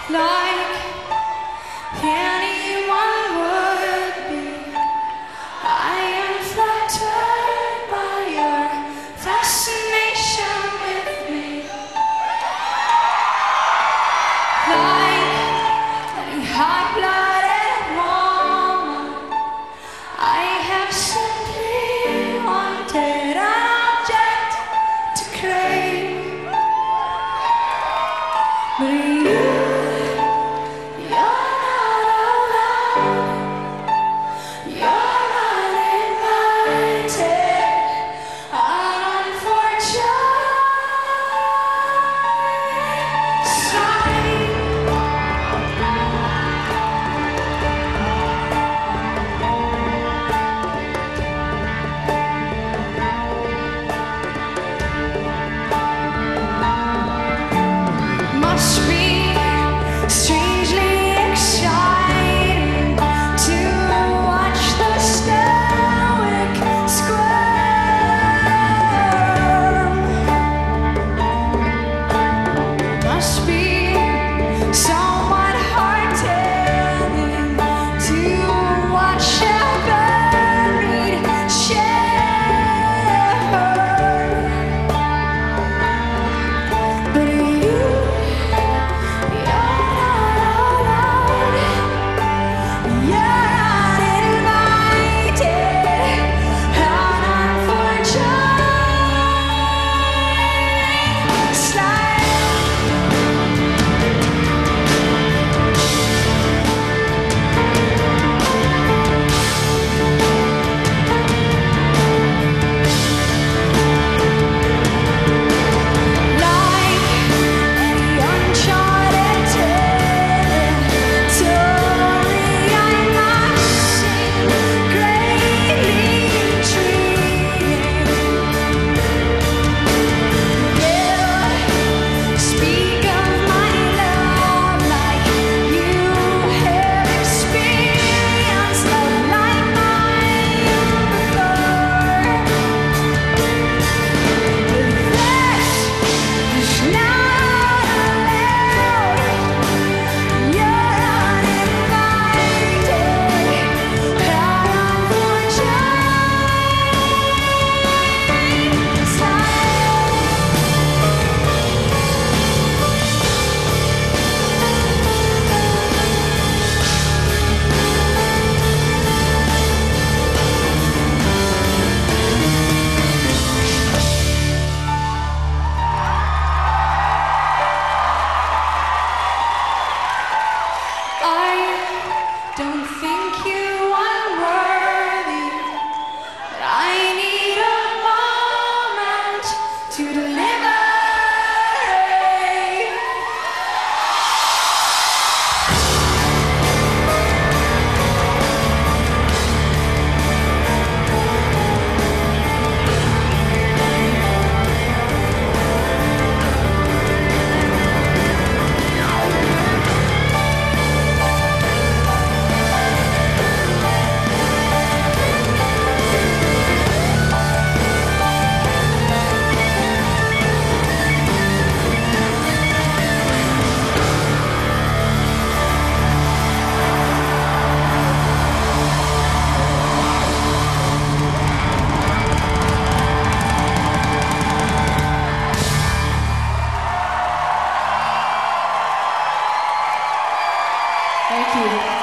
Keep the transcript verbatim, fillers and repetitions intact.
like anyone would be. I am flattered by your fascination with me, like any hot-blooded woman. I have simply wanted an object to crave, but you, you're not allowed, you're not invited, an unfortunate sight. Must be strangely exciting to watch the stoic squirm. Must be somewhat heart-tearing to watch a buried shepherd. But you, you're not allowed, you're not invited, an unfortunate slide. Like any uncharted territory, I must seem greatly intriguing. Yeah, speak of my love like you have experienced love like mine before. This is not allowed. You're uninvited, an unfortunate I don't think you unworthy, but I need a moment to deliberate. Thank you.